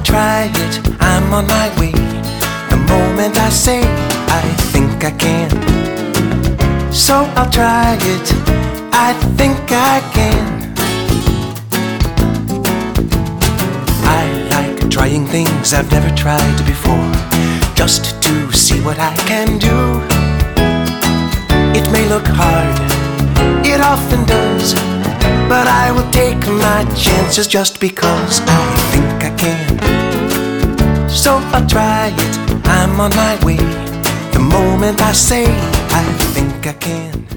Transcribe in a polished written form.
try it, I'm on my way. The moment I say I think I can, so I'll try it, I think I can. I like trying things I've never tried before, just to see what I can do. It may look hard, it often does, but I will take my chances just because I think I can. So I'll try it, I'm on my way. The moment I say I think I can.